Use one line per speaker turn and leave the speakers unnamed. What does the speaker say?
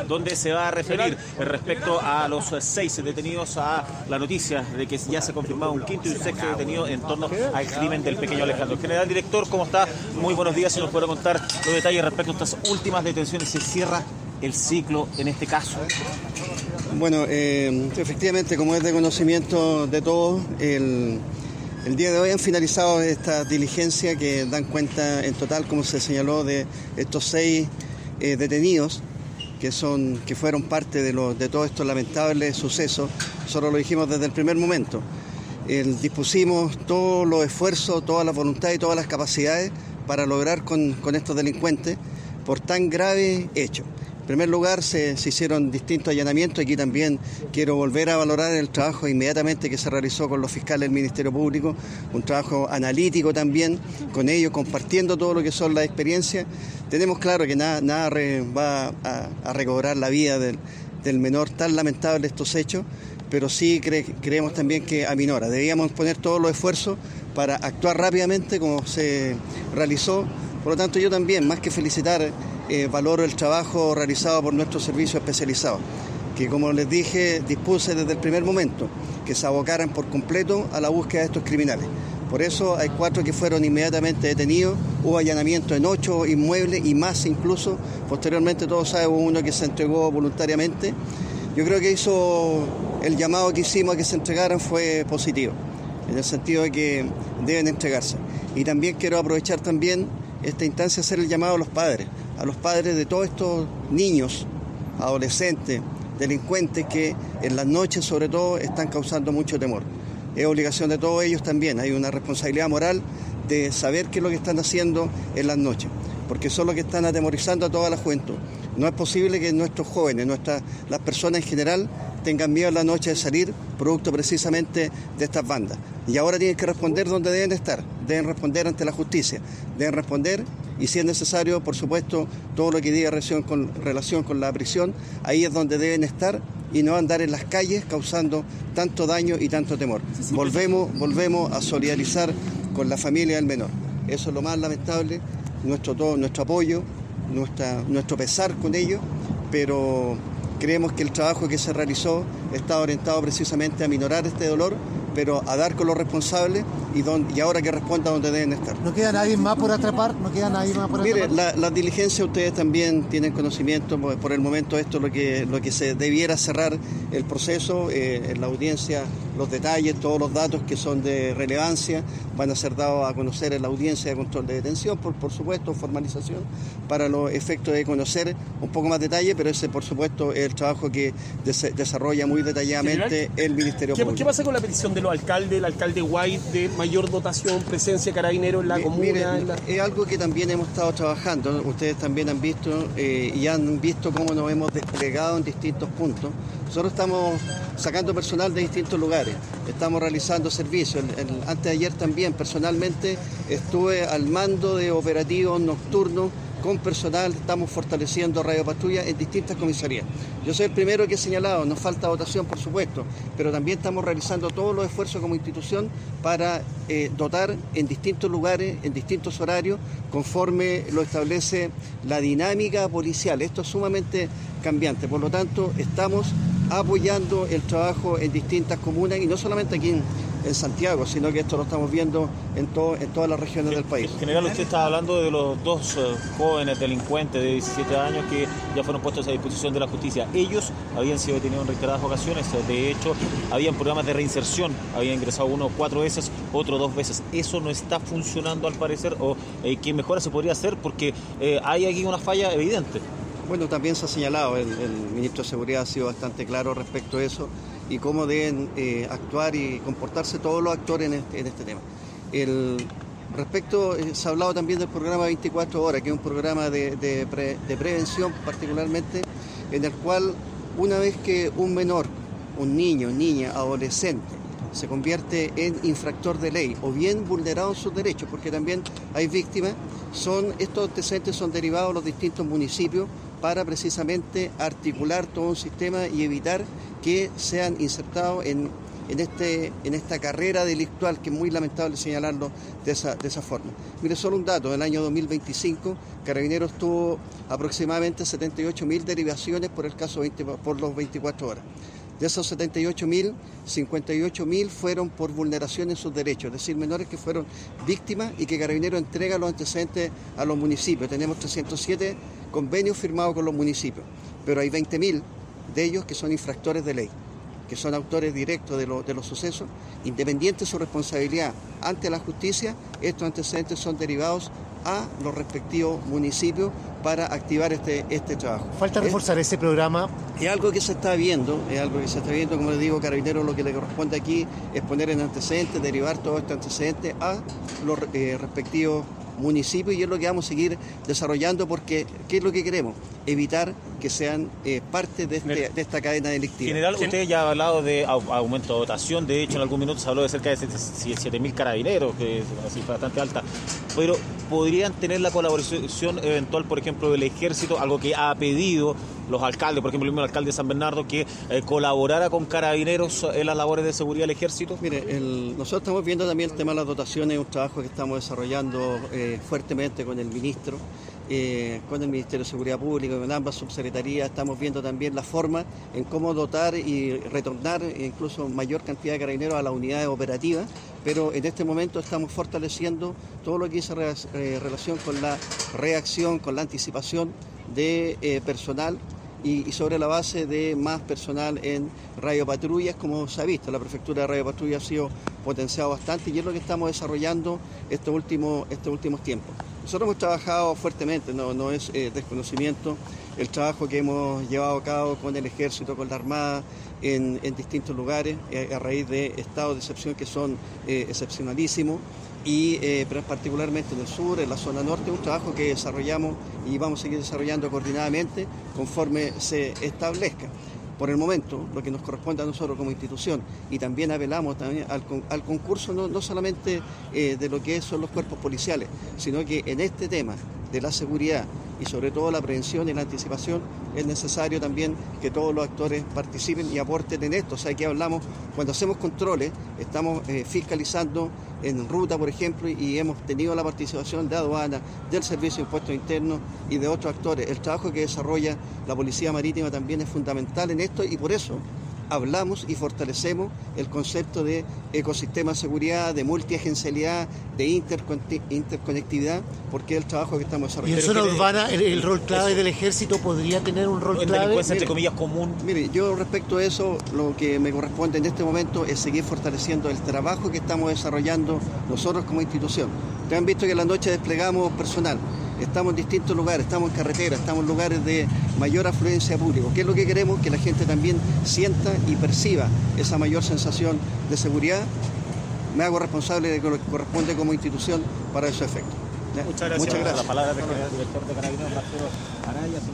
donde se va a referir respecto a los 6 detenidos, a la noticia de que ya se ha confirmado un quinto y un sexto detenido en torno al crimen del pequeño Alejandro. General director, ¿cómo está? Muy buenos días, si nos puede contar los detalles respecto a estas últimas detenciones. ¿Se cierra el ciclo en este caso?
Bueno, efectivamente, como es de conocimiento de todos, el día de hoy han finalizado esta diligencia que dan cuenta en total, como se señaló, de estos 6 detenidos que fueron parte de todos estos lamentables sucesos. Nosotros lo dijimos desde el primer momento. Dispusimos todos los esfuerzos, toda la voluntad y todas las capacidades para lograr con estos delincuentes por tan grave hecho. En primer lugar, se hicieron distintos allanamientos. Aquí también quiero volver a valorar el trabajo inmediatamente que se realizó con los fiscales del Ministerio Público, un trabajo analítico también, con ellos compartiendo todo lo que son las experiencias. Tenemos claro que nada va a recobrar la vida del menor, tan lamentable estos hechos, pero sí creemos también que aminora. Debíamos poner todos los esfuerzos para actuar rápidamente como se realizó. Por lo tanto, yo también, más que felicitar, valoro el trabajo realizado por nuestro servicio especializado, que, como les dije, dispuse desde el primer momento que se abocaran por completo a la búsqueda de estos criminales. Por eso hay 4 que fueron inmediatamente detenidos, hubo allanamiento en 8 inmuebles y más incluso. Posteriormente, todos saben, hubo uno que se entregó voluntariamente. Yo creo que el llamado que hicimos a que se entregaran fue positivo, en el sentido de que deben entregarse. Y también quiero aprovechar esta instancia, hacer el llamado a los padres de todos estos niños, adolescentes, delincuentes que en las noches sobre todo están causando mucho temor. Es obligación de todos ellos también, hay una responsabilidad moral de saber qué es lo que están haciendo en las noches, porque son los que están atemorizando a toda la juventud. No es posible que nuestros jóvenes, las personas en general, tengan miedo en la noche de salir, producto precisamente de estas bandas. Y ahora tienen que responder donde deben estar, deben responder ante la justicia, deben responder, y si es necesario, por supuesto, todo lo que diga relación con la prisión, ahí es donde deben estar y no andar en las calles causando tanto daño y tanto temor. Volvemos a solidarizar con la familia del menor. Eso es lo más lamentable, nuestro apoyo, nuestro pesar con ellos, pero creemos que el trabajo que se realizó está orientado precisamente a minorar este dolor, pero a dar con los responsables y ahora que responda donde deben estar.
¿No queda nadie más por atrapar?
Mire, las diligencias ustedes también tienen conocimiento, por el momento esto es lo que se debiera cerrar el proceso, en la audiencia los detalles, todos los datos que son de relevancia van a ser dados a conocer en la audiencia de control de detención, por supuesto, formalización, para los efectos de conocer un poco más detalle, pero ese por supuesto es el trabajo que desarrolla muy detalladamente el Ministerio Público.
¿Qué pasa con la petición de los alcaldes, el alcalde White, de mayor dotación, presencia de carabineros en la comuna?
Mire, es algo que también hemos estado trabajando, ustedes también han visto y han visto cómo nos hemos desplegado en distintos puntos. Nosotros estamos sacando personal de distintos lugares, estamos realizando servicios. Antes de ayer también personalmente estuve al mando de operativos nocturnos con personal, estamos fortaleciendo radiopatrulla en distintas comisarías. Yo soy el primero que he señalado, nos falta dotación por supuesto, pero también estamos realizando todos los esfuerzos como institución para dotar en distintos lugares, en distintos horarios, conforme lo establece la dinámica policial. Esto es sumamente cambiante, por lo tanto estamos apoyando el trabajo en distintas comunas y no solamente aquí en Santiago, sino que esto lo estamos viendo en todas las regiones del país.
General, usted está hablando de los 2 jóvenes delincuentes de 17 años que ya fueron puestos a disposición de la justicia. Ellos habían sido detenidos en reiteradas ocasiones, de hecho, habían programas de reinserción, había ingresado uno 4 veces, otro 2 veces. Eso no está funcionando al parecer, o ¿qué mejora se podría hacer? Porque hay aquí una falla evidente.
Bueno, también se ha señalado, el ministro de Seguridad ha sido bastante claro respecto a eso y cómo deben actuar y comportarse todos los actores en este tema. Se ha hablado también del programa 24 horas, que es un programa de prevención particularmente, en el cual una vez que un menor, un niño, niña, adolescente, se convierte en infractor de ley o bien vulnerado en sus derechos, porque también hay víctimas, estos antecedentes son derivados de los distintos municipios para precisamente articular todo un sistema y evitar que sean insertados en en esta carrera delictual que es muy lamentable señalarlo de esa forma. Mire, solo un dato, en el año 2025 Carabineros tuvo aproximadamente 78.000 derivaciones por el caso por los 24 horas. De esos 78.000, 58.000 fueron por vulneración en sus derechos, es decir, menores que fueron víctimas y que Carabineros entrega los antecedentes a los municipios. Tenemos 307 convenios firmados con los municipios, pero hay 20.000 de ellos que son infractores de ley, que son autores directos de los sucesos, independiente de su responsabilidad ante la justicia. Estos antecedentes son derivados a los respectivos municipios para activar este trabajo.
Falta reforzar ese programa.
Es algo que se está viendo, como les digo, Carabineros lo que le corresponde aquí es poner en antecedentes, derivar todos estos antecedentes a los respectivos municipios, y es lo que vamos a seguir desarrollando, porque ¿qué es lo que queremos? Evitar que sean parte de esta cadena delictiva.
General, usted ya ha hablado de aumento de dotación, de hecho en algún minuto se habló de cerca de 7.000 carabineros, que es una cifra bastante alta, pero ¿podrían tener la colaboración eventual, por ejemplo, del Ejército, algo que ha pedido los alcaldes, por ejemplo el mismo alcalde de San Bernardo, que colaborara con Carabineros en las labores de seguridad del Ejército?
Mire, nosotros estamos viendo también el tema de las dotaciones, un trabajo que estamos desarrollando fuertemente con el ministro, con el Ministerio de Seguridad Pública, con ambas subsecretarías. Estamos viendo también la forma en cómo dotar y retornar incluso mayor cantidad de carabineros a las unidades operativas, pero en este momento estamos fortaleciendo todo lo que dice relación con la reacción, con la anticipación de personal, y sobre la base de más personal en radiopatrullas. Como se ha visto, la prefectura de radiopatrulla ha sido potenciado bastante, y es lo que estamos desarrollando estos últimos tiempos. Nosotros hemos trabajado fuertemente, no es desconocimiento el trabajo que hemos llevado a cabo con el Ejército, con la Armada, en distintos lugares, a raíz de estados de excepción que son excepcionalísimos, pero particularmente en el sur, en la zona norte, un trabajo que desarrollamos y vamos a seguir desarrollando coordinadamente conforme se establezca. Por el momento, lo que nos corresponde a nosotros como institución, y también apelamos también al concurso no solamente de lo que son los cuerpos policiales, sino que en este tema de la seguridad y sobre todo la prevención y la anticipación, es necesario también que todos los actores participen y aporten en esto. O sea, aquí hablamos, cuando hacemos controles, estamos fiscalizando en ruta, por ejemplo, y hemos tenido la participación de aduana, del Servicio de Impuestos Internos y de otros actores. El trabajo que desarrolla la Policía Marítima también es fundamental en esto, y por eso hablamos y fortalecemos el concepto de ecosistema de seguridad, de multiagencialidad, de interconectividad, porque es el trabajo que estamos desarrollando.
¿Y en zona urbana el rol clave del Ejército podría tener un rol clave?
Delincuencia, entre comillas, común.
Mire, yo respecto a eso, lo que me corresponde en este momento es seguir fortaleciendo el trabajo que estamos desarrollando nosotros como institución. Ustedes han visto que en la noche desplegamos personal. Estamos en distintos lugares, estamos en carreteras, estamos en lugares de mayor afluencia pública. ¿Qué es lo que queremos? Que la gente también sienta y perciba esa mayor sensación de seguridad. Me hago responsable de lo que corresponde como institución para ese efecto.
Muchas gracias. La palabra del director de Carabineros, Marcelo Araya.